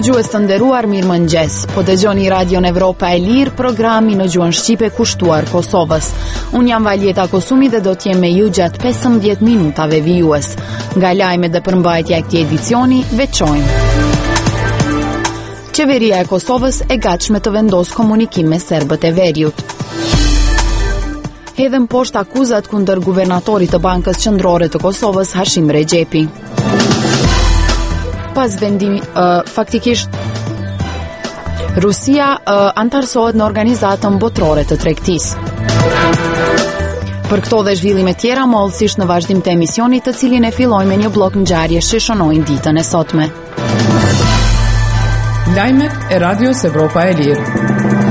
Dëgjues të nderuar, mirëmëngjes. Po dëgjoni Radion Evropa e Lirë, programi në gjuhën shqipe kushtuar Kosovës. Unë jam Valjeta Kosumi dhe do t'jem me ju gjatë 15 minutave vijues. Nga lajmet dhe përmbajtja e këtij edicioni, veçojmë. Qeveria e Kosovës e gatshme të vendosë komunikim me serbët e Veriut. Hedhen poshtë akuzat kundër guvernatorit të Bankës Qendrore të Kosovës, Hashim Regjepi. Pas vendimi, faktikisht Rusia antarësohet në organizatën botërore të tregtisë. Për këto dhe zhvillime tjera, mollësisht në vazhdim të emisionit, të cilin e filloj me një blok ngjarje që shënojnë ditën e sotme. Lajmet e Radios Evropa e Lirë.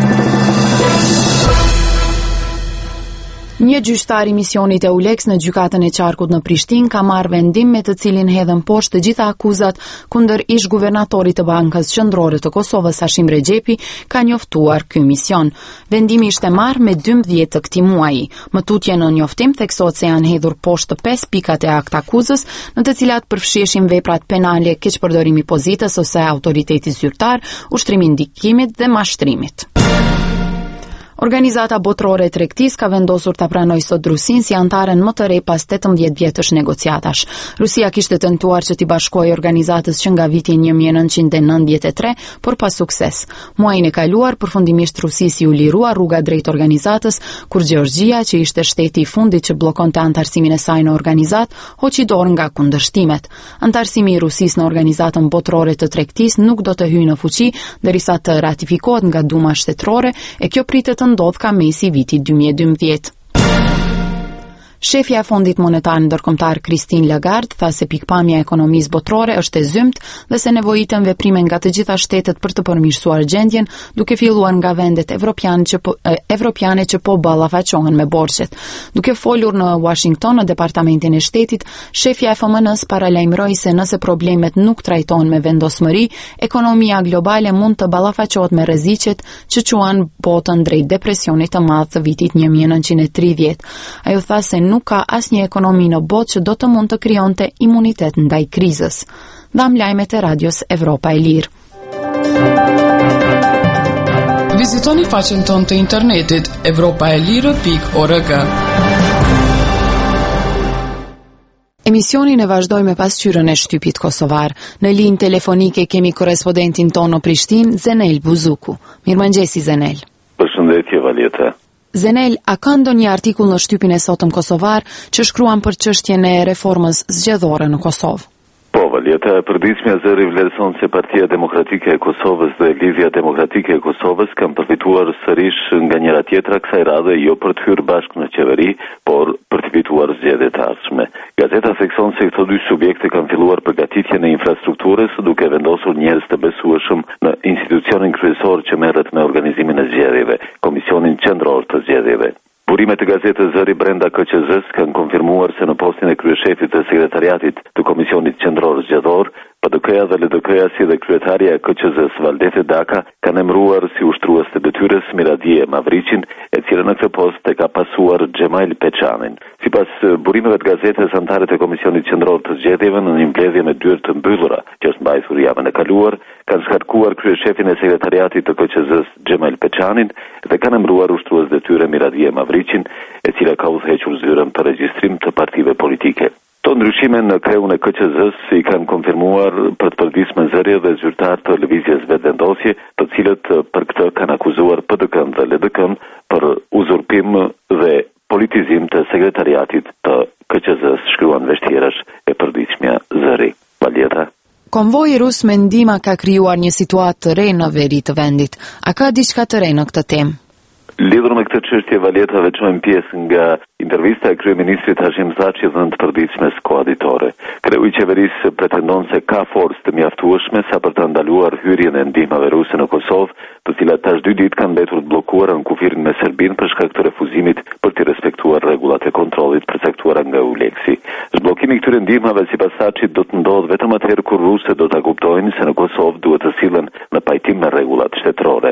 Një gjyqtar i misionit EULEX në gjykatën e Qarkut në Prishtinë ka marrë vendim me të cilin hedhen poshtë të gjitha akuzat kundër ish guvernatorit të Bankës Qendrore të Kosovës, Hashim Regjepi, ka njoftuar ky mision. Vendimi ishte marrë me 12 të këtij muaji. Më tutje në njoftim theksohet se janë hedhur poshtë 5 pikat e akt akuzës, në të cilat përfshiheshin veprat penale, keqpërdorimi i pozitës ose autoriteti zyrtar, ushtrimi i ndikimit dhe mashtrimit. Organizata botërore e tregtisë ka vendosur ta pranojë sot Rusinë si antaren më të re pas 18 vjetësh negociatash. Rusia kishte tentuar që t'i bashkojë organizatës që nga viti 1993, por pa sukses. Muajin e kaluar, përfundimisht Rusisë u lirua rruga drejt organizatës, kur Gjeorgjia, që ishte shteti i fundit që bllokonte antarësimin e saj në organizatë, hoqi dorë nga kundërshtimet. Antarësimi i Rusisë në organizatën botërore të tregtisë nuk do të hyjë në fuqi derisa të ratifikohet nga Duma shtetërore, e kjo pritet të ndodh ka mesi vitit 2012. Shefja e Fondit Monetar Ndërkombëtar Christine Lagarde tha se pikpamja e ekonomisë botërore është e zymt dhe se nevojiten veprime nga të gjitha shtetet për të përmirësuar gjendjen, duke filluar nga vendet evropiane që po ballafaqohen me borxhet. Duke folur në Washington në Departamentin e Shtetit, shefja e FMN-s paralajmëroi se nëse problemet nuk trajtohen me vendosmëri, ekonomia globale mund të ballafaqohet me rreziqet që quan botën drejt depresionit të madh të vitit 1930. Ajo tha se nuk ka asnjë ekonomi në botë që do të mund të krijonte imunitet ndaj krizës. Dham lajmet e Radios Evropa e Lirë. Vizitoni faqen tonë të internetit evropaelire.org. Emisionin e vazhdoj me pasqyrën e shtypit kosovar. Në linjë telefonike kemi korrespondentin tonë në Prishtinë, Zenel Buzuku. Mirëmëngjesi Zenel. Përshëndetje Valjeta. Zenel, a ka ndonjë artikull në shtypin e sotëm kosovar që shkruan për çështjen e reformës zgjedhore në Kosovë? Po, Valjeta, e përditshmja zëri vlerëson se Partia Demokratike e Kosovës dhe Lidhja Demokratike e Kosovës kanë përfituar sërish nga njëra tjetra kësaj radhe, jo për të hyrë bashkë në qeveri, por për të fituar zgjedhjet e ardhshme. Gazeta thekson se këto dy subjekte kanë filluar përgatitjen e infrastrukturës, duke vendosur njerëz të besueshëm në institucionin kryesor që merret me organizimin e zgjedhjeve, Komisionin Qendror të Zgjedhjeve. Burimet e gazetës Zëri brenda KQZ-s kanë konfirmuar se në postin e kryeshefit të sekretariatit të Komisionit Qendror Zgjedhor, PDK-ja dhe LDK-ja si dhe kryetaria e KQZ-s Valdete Daka kanë emëruar si ushtrues të detyrës Miradije Mavriqin, e cila në këtë post e ka pasuar Xhemail Peçanin. Sipas burimeve të gazetës, antarët e Komisionit Qendror të Zgjedhjeve në një mbledhje me dyert të mbyllura që është mbajtur javën e kaluar, kanë shkarkuar kryeshefin e sekretariatit të KQZ-s Xhemail Peçanin dhe kanë emëruar ushtrues detyre Miradije Mavriqin, e cila ka udhëhequr zyrën për regjistrim të partive politike. Këto ndryshime në kreun e KQZ-s i kanë konfirmuar për të përditshme zërje dhe zyrtar të lëvizjes vetëvendosje, të cilët për këtë kanë akuzuar PDK-n dhe LDK-n për uzurpim dhe politizim të sekretariatit të KQZ-s, shkruan veshtjerash e përditshmja zëri. Valjeta. Konvoji rus me ndihmë ka krijuar një situatë të re në veri të vendit. A ka diçka të re në këtë temë? Lidhur me këtë çështje, Valjeta, veçojmë pjesë nga intervista e kryeministrit Hashim Thaçi dhënë të përditshme koaditore. Kreu i qeverisë pretendon se ka forcë të mjaftueshme sa për të ndaluar hyrjen e ndihmave ruse në Kosovë, të cilat tash 2 ditë kanë mbetur të bllokuara në kufirin me Serbinë për shkak të refuzimit për të respektuar rregullat e kontrollit përcaktuara nga EULEX-i. Zhbllokimi i këtyre ndihmave sipas Thaçit do të ndodhë vetëm atëherë kur ruset do ta kuptojnë se në Kosovë duhet të sillen në pajtim me rregullat shtetërore.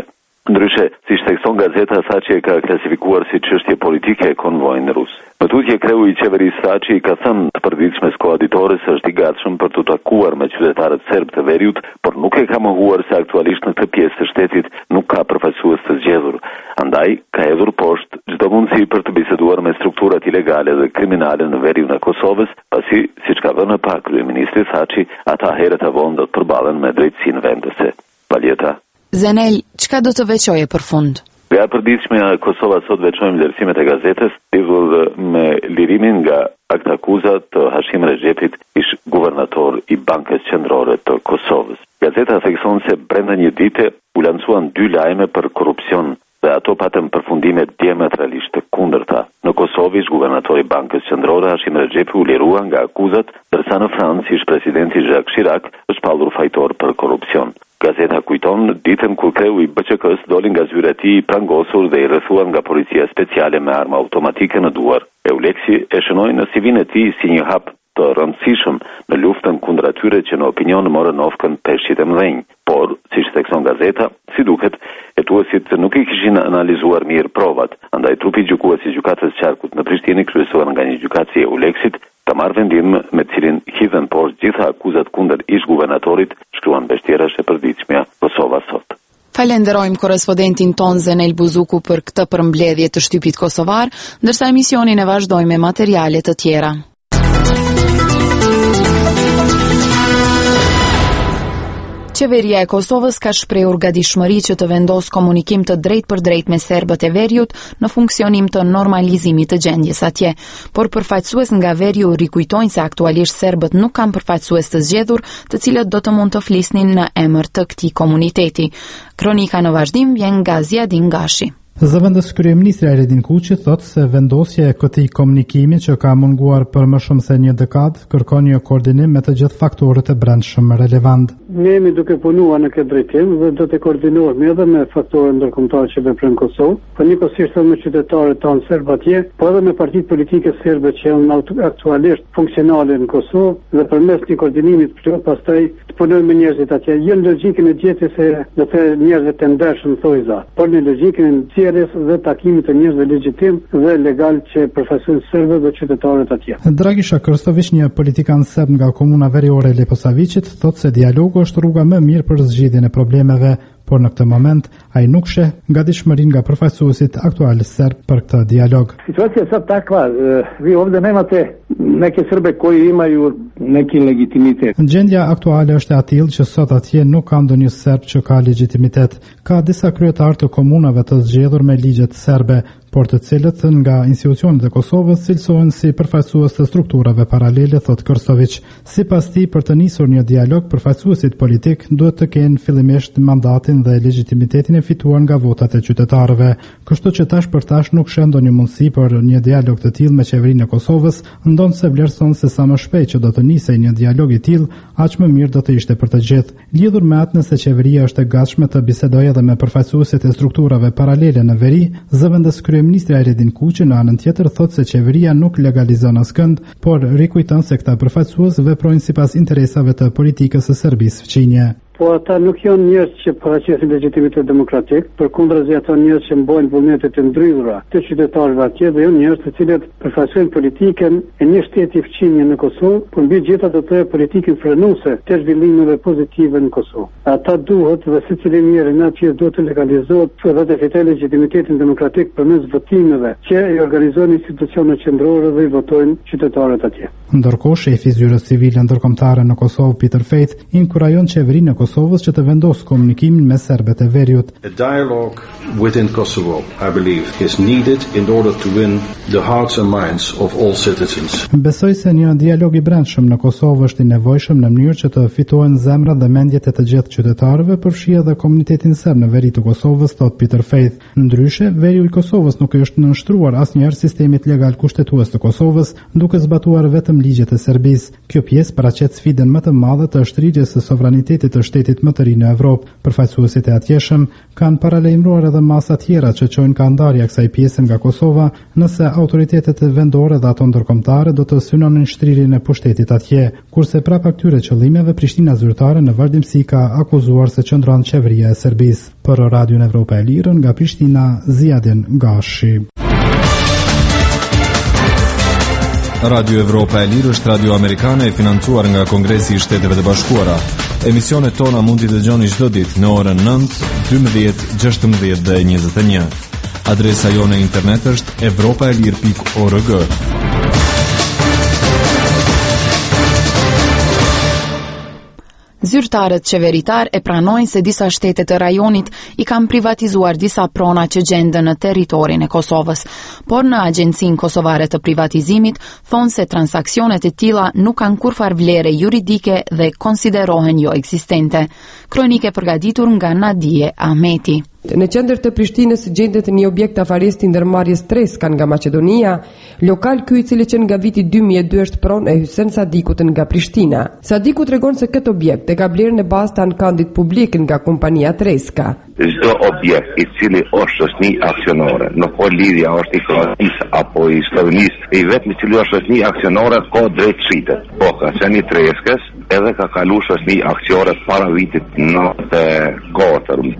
Ndryshe, siç thekson gazeta tha që e ka klasifikuar si çështje politike konvojin rus. Në tutje kreu i qeverisë tha që i ka thënë të përditshmes koaditores se është i gatshëm për të takuar me qytetarët serb të Veriut, por nuk e ka mohuar se aktualisht në këtë pjesë të shtetit nuk ka përfaqësues të zgjedhur. Andaj ka hedhur poshtë çdo mundësi për të biseduar me strukturat ilegale dhe kriminale në Veriun e Kosovës, pasi, siç ka vënë pa kryeministri Thaçi, ata herët e vonë do të përballen me drejtësinë vendese. Paljeta. Zenel, çka do të veçoje për fund? Nga e përditshme Kosova sot veçojmë vlerësimet e gazetës lidhur me lirimin nga aktakuzat të Hashim Rexhepit, ish guvernator i Bankës Qendrore të Kosovës. Gazeta thekson se brenda një dite u lancuan 2 lajme për korrupsion dhe ato patën përfundime diametralisht të kundërta. Në Kosovë, ish guvernatori i Bankës Qendrore Hashim Rexhepi u lirua nga akuzat, ndërsa në Francë ish presidenti Jacques Chirac është pallur fajtor për korrupsion. Gazeta kujton ditën kur kreu i BÇK-s doli nga zyra e tij i prangosur dhe i rrethuar nga policia speciale me armë automatike në duar. Euleksi e shënoi në CV-n e tij si një hap të rëndësishëm në luftën kundër atyre që në opinion morën ofkën peshqit e mëdhenj. Por, siç thekson gazeta, si duket, hetuesit nuk i kishin analizuar mirë provat, andaj trupi gjykues i gjykatës Qarkut në Prishtinë, kryesuar nga një gjykatësi e Euleksit, ka marrë vendim me cilin hidhen poshtë gjitha akuzat kundër ish guvernatorit, shkruan mbështjerash e përditshmja Kosova sot. Falenderojmë korrespondentin ton Zenel Buzuku për këtë përmbledhje të shtypit kosovar, ndërsa emisionin e vazhdojmë me materiale të tjera. Qeveria e Kosovës ka shprehur gatishmëri që të vendos komunikim të drejtë për drejtë me serbët e Veriut në funksionim të normalizimit të gjendjes atje, por përfaqësues nga Veriu rikujtojnë se aktualisht serbët nuk kanë përfaqësues të zgjedhur, të cilët do të mund të flisnin në emër të këtij komuniteti. Kronika në vazhdim vjen nga Ziadin Gashi. Zëvendës kryeministri Aredin Kuqi thotë se vendosja e këtij komunikimi që ka munguar për më shumë se një dekadë kërkon një koordinim me të gjithë faktorët e brendshëm relevant. Ne jemi duke punuar në këtë drejtim dhe do të koordinohemi edhe me faktorët ndërkombëtar që veprojnë në Kosovë, po njëkohësisht edhe me qytetarët tanë serb atje, po edhe me partitë politike serbe që janë aktualisht funksionale në Kosovë dhe përmes një koordinimi të plot pastaj të punojmë me njerëzit atje. Jo në logjikën e gjetjes se do të njerëzve të ndershëm thoi za, por në logjikën e dhe takimit të njerëzve legjitim dhe legal që përfaqësojnë serbët dhe qytetarët atje. Dragisha Krstović, një politikan serb nga komuna veriore e Leposavicit, thotë se dialogu është rruga më mirë për zgjidhjen e problemeve, por në këtë moment ai nuk sheh gatishmërinë nga përfaqësuesit aktual serb për këtë dialog. Situacija je sad takva, vi ovdje nemate neke Srbe koji imaju neki legitimitet. Gjendja aktuale është e tillë që sot atje nuk ka ndonjë serb që ka legitimitet. Ka disa kryetarë të komunave të zgjedhur me ligjet serbe, por të cilët nga institucionet e Kosovës cilësohen si përfaqësues të strukturave paralele, thot Krstović. Sipas tij, për të nisur një dialog, përfaqësuesit politik duhet të kenë fillimisht mandatin dhe legitimitetin e fituar nga votat e qytetarëve. Kështu që tash për tash nuk sheh ndonjë mundësi për një dialog të tillë me qeverinë e Kosovës, ndonse vlerëson se sa më shpejt që do të nisej një dialog i tillë, aq më mirë do të ishte për të gjithë. Lidhur me atë se qeveria është e gatshme të bisedojë edhe me përfaqësuesit e strukturave paralele në veri, zëvendës kryeministri Aredin Kuqi në anën tjetër thotë se qeveria nuk legalizon askënd, por rikujton se këta përfaqësues veprojnë sipas interesave të politikës së Serbisë fqinje. Po ata nuk janë njerëz që paraqesin legjitimitet demokratik, përkundrazi ata njerëz që mbojnë vullnetet e ndrydhura të qytetarëve atje dhe janë njerëz të cilët përfaqësojnë politikën e një shteti fqinje në Kosovë, por mbi gjitha do të politikën frenuese të zhvillimeve pozitive në Kosovë. Ata duhet dhe secili njeri në atje duhet të legalizohet dhe të fitojë legitimitetin demokratik përmes votimeve që i organizojnë institucionet qendrore dhe i votojnë qytetarët atje. Ndërkohë, shefi i zyrës civile ndërkombëtare në Kosovë, Peter Faith, inkurajon qeverinë e Kosovës që të vendosë komunikimin me serbët e Veriut. A dialogue within Kosovo, I believe, is needed in order to win the hearts and minds of all citizens. Besoj se një dialog i brendshëm në Kosovë është i nevojshëm në mënyrë që të fitohen zemrat dhe mendjet e të gjithë qytetarëve, përfshi edhe komunitetin serb në veri të Kosovës, thot Peter Faith. Ndryshe, Veriu i Kosovës nuk është nënshtruar asnjëherë sistemit legal kushtetues të Kosovës, duke zbatuar vetëm ligjet e Serbisë. Kjo pjesë paraqet sfidën më të madhe të shtrirjes së sovranitetit të pushtetit më të ri në Evropë. Përfaqësuesit e atjeshëm kanë paralajmëruar edhe masa tjera që çojnë ka ndarja kësaj pjese nga Kosova nëse autoritetet vendore dhe ato ndërkombëtare do të synonin shtrirjen e pushtetit atje, kurse prapa këtyre qëllimeve Prishtina zyrtare në vazhdimsi ka akuzuar se qëndron qeveria e Serbisë. Për Radion Evropa e Lirë nga Prishtina, Ziadin Gashi. Radio Evropa e Lirë është radio amerikane e financuar nga Kongresi i Shteteve të Bashkuara. Emisionet tona mund t'i dëgjoni çdo ditë në orën 9, 12, 16 dhe 21. Adresa jone internet është europaelir.org. Zyrtarët qeveritar e pranojnë se disa shtete të rajonit i kanë privatizuar disa prona që gjenden në territorin e Kosovës, por në Agjencinë Kosovare të Privatizimit thonë se transaksionet e tilla nuk kanë kurfar vlere juridike dhe konsiderohen jo ekzistente. Kronike përgatitur nga Nadije Ahmeti. Në qendër të Prishtinës gjendet një objekt afaristi ndërmarrjes Treska nga Maqedonia, lokal ky i cili që nga viti 2002 është pronë e Hysen Sadikut nga Prishtina. Sadiku tregon se këtë objekt e ka blerë në bazë të ankandit publik nga kompania Treska. Çdo objekt i cili është shoqëni aksionore, nuk ka lidhja është i Kroacisë apo i Slovenisë, i vetëm i cili është shoqëni aksionore ka drejt shitet. Po ka qenë i Treskës, edhe ka kaluar shoqëni aksionore para vitit 94.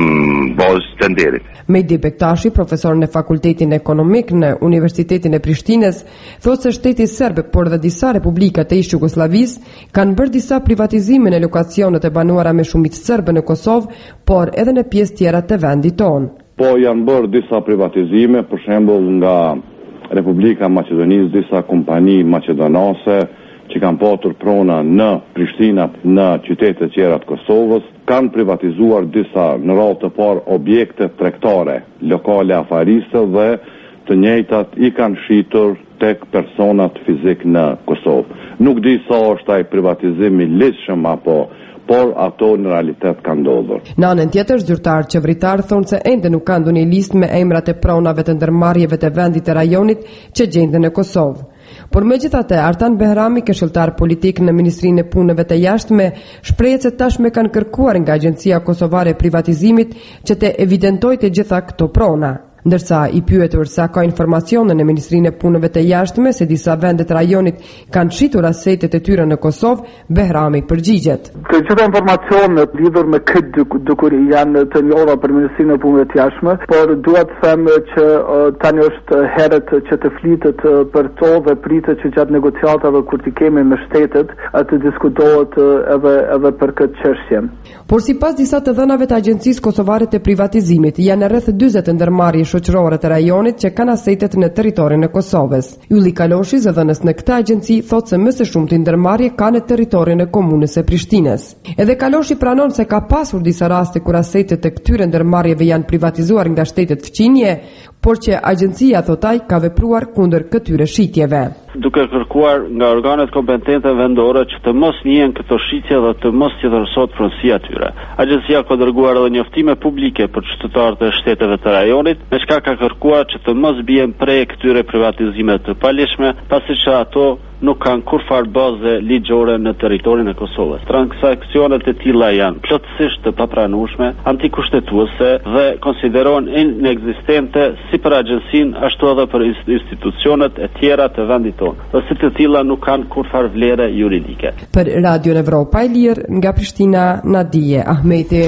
Bazë të nderit. Mejdi Bektashi, profesor në Fakultetin Ekonomik në Universitetin e Prishtinës, thotë se shteti serb, por dhe disa republika të ish Jugosllavisë kanë bërë disa privatizime në lokacionet e banuara me shumicë serbe në Kosovë, por edhe në pjesë tjera të vendit tonë. Po janë bërë disa privatizime, për shembull nga Republika e Maqedonisë, disa kompani maqedonase që kanë patur prona në Prishtina, në qytete të tjera të Kosovës, kanë privatizuar disa në radhë të parë objekte tregtare, lokale afariste dhe të njëjtat i kanë shitur tek personat fizik në Kosovë. Nuk di sa është ai privatizim i lehtëshëm apo por ato në realitet kanë ndodhur. Në anën tjetër, zyrtar qeveritar thonë se ende nuk kanë ndonjë listë me emrat e pronave të ndërmarrjeve të vendit të rajonit që gjenden në Kosovë. Por megjithatë, Artan Behrami, këshilltar politik në Ministrinë e Punëve të Jashtme, shprehet se tashmë kanë kërkuar nga Agjencia Kosovare e Privatizimit që të evidentojë të gjitha këto prona. Ndërsa i pyetur sa ka informacione në Ministrinë e Punëve të Jashtme se disa vende të rajonit kanë shitur asetet e tyre në Kosovë, Behrami përgjigjet. Të gjitha informacionet lidhur me këtë dukuri janë të njohura për Ministrinë e Punëve të Jashtme, por dua të them që tani është herët që të flitet për to dhe pritet që gjatë negociatave kur të kemi me shtetet të diskutohet edhe për këtë çështje. Por sipas disa të dhënave të Agjencisë Kosovare të Privatizimit, janë rreth 40 ndërmarrje shoqërore të rajonit që kanë asetet në territorin e Kosovës. Ylli Kaloshi, zëdhënës në këtë agjenci, thotë se më së shumti ndërmarrje ka në territorin e komunës së Prishtinës. Edhe Kaloshi pranon se ka pasur disa raste kur asetet e këtyre ndërmarrjeve janë privatizuar nga shtetet fqinje, por që agjencia thotaj ka vepruar kundër këtyre shitjeve. Duke kërkuar nga organet kompetente vendore që të mos njihen këto shitje dhe të mos qëndrosohet pronësia e tyre. Agjencia ka dërguar edhe njoftime publike për qytetarët e shteteve të rajonit, me çka ka kërkuar që të mos bien prej këtyre privatizimeve të palishme, pasi që ato nuk kanë kurfar baze ligjore në territorin e Kosovës. Transaksionet e tilla janë plotësisht të papranueshme, antikushtetuese dhe konsiderohen inekzistente si për agjencinë ashtu edhe për institucionet e tjera të vendit tonë, dhe si të tilla nuk kanë kurfar vlere juridike. Për Radio Evropa e Lirë nga Prishtina, Nadije Ahmeti.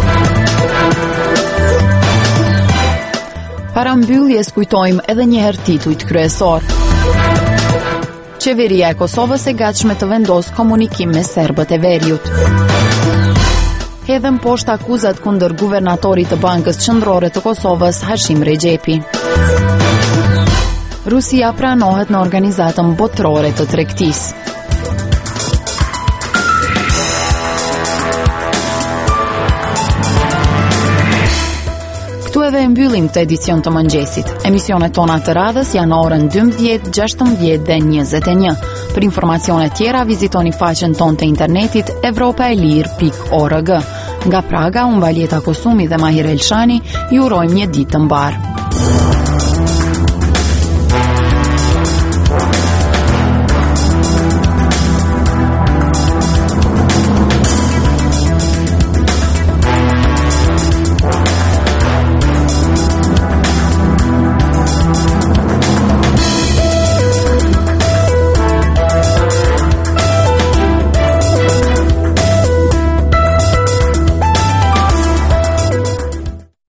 Para mbylljes kujtojmë edhe një herë titujt kryesor. Qeveria e Kosovës e gatshme të vendosë komunikim me serbët e Veriut. Hedhën poshtë akuzat kundër guvernatorit të Bankës Qendrore të Kosovës, Hashim Regjepi. Rusia pranohet në organizatën botërore të tregtisë. Këtu edhe e mbyllim këtë edicion të mëngjesit. Emisionet tona të radhës janë orën 12, 16 dhe 21. Për informacione tjera vizitoni faqen tonë të internetit europaelir.org. Nga Praga, unë Valjeta Kosumi dhe Mahir Elshani, ju urojmë një ditë të mbarë.